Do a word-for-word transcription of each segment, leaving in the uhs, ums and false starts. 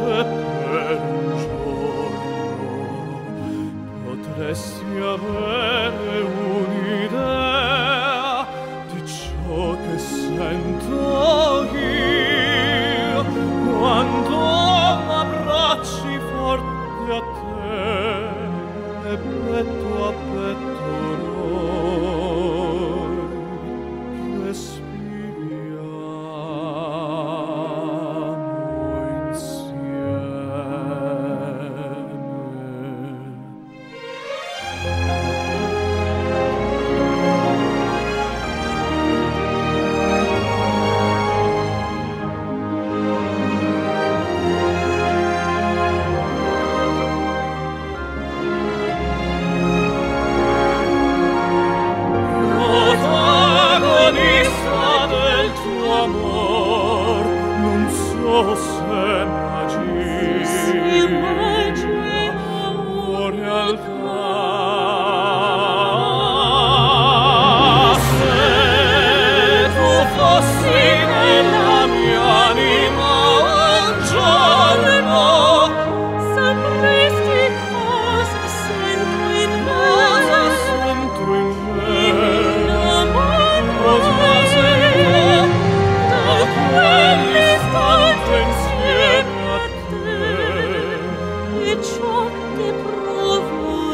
per un giorno potresti avere un'idea di ciò che sento io quando m'abbracci forte a te e petto a petto noi respiriamo insieme. Amor, non so se immagina o realtà. Se tu fossi nella mia anima un giorno, sapresti cosa sento in me, cosa sento in me, cosa sento quell'istante insieme a te, e ciò che provo è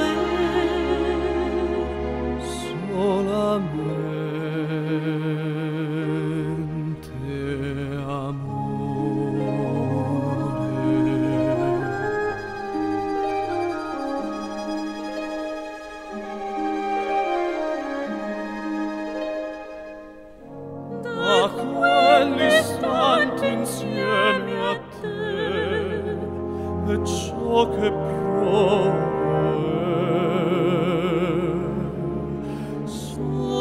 solamente amore. Da quell'istante insieme a te e ciò che provo è